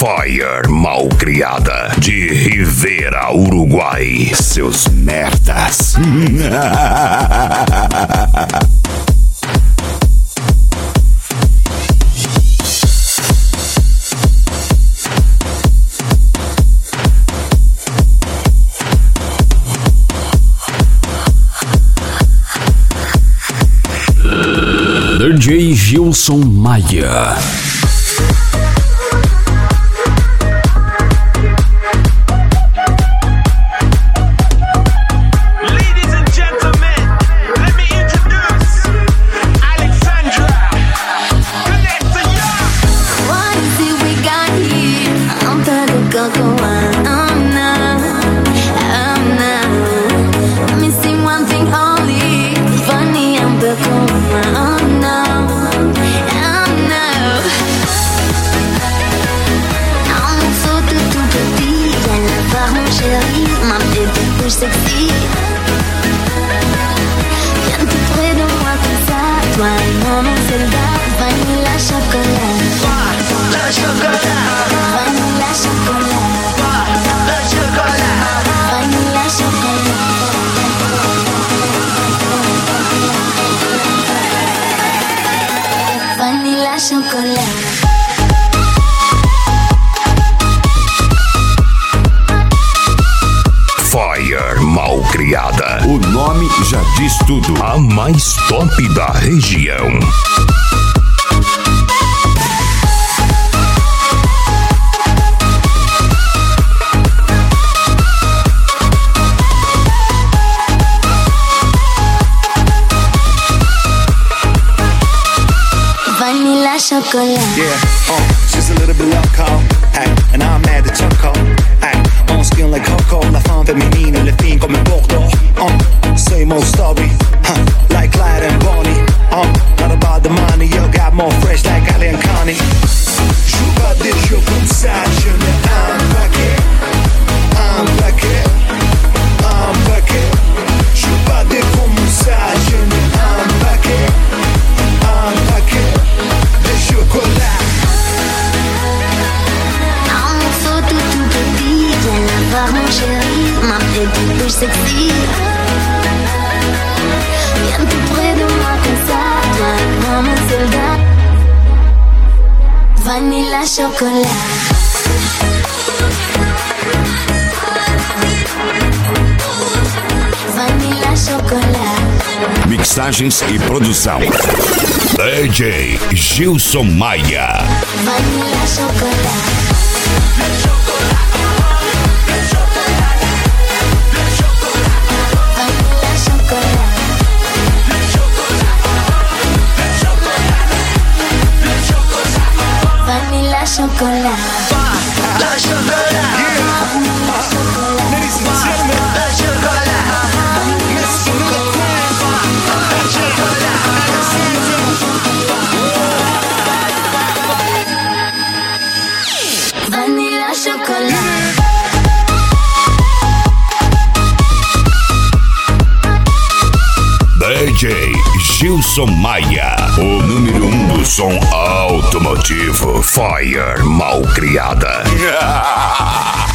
Fire Malcriada de Rivera, Uruguai. Seus merdas. DJ Gilson Maia. Sexy, viens tout près de moi comme ça. Toi et moi, mon soldat, vanilla chocolat. Le chocolat, vanilla chocolat. Le chocolat, vanilla chocolat. Vanilla chocolat. Fire Malcriada. O nome já diz tudo. A mais top da região. Vanilla chocolat. Yeah, she's a little bit loco, ay, and I'm mad at Choco, ay, on skin like Coco, la femme féminine, le fin comme Bordeaux, same old story, like Clyde and Bonnie, not about the money, you got more fresh like Ali and Connie. Joue pas des jeux comme ça, je n'ai un paquet, joue pas des comme ça, je n'ai un paquet, de chocolat. Un morceau tout petit, viens la voir mon chéri, ma petite bouche sexy. Viens tout près de moi comme ça, toi et moi mon soldat. Vanilla chocolat. Vanilla chocolat. Mixagens e produção. DJ Gilson Maia. Vanilla chocolat. Vanilla chocolat. La chocolat. Ladies and gentlemen, la chocolat. Let's go to the queen. La chocolat. Vanilla chocolat. DJ Gilson Maia. O número 1 do som automotivo. Fire Malcriada.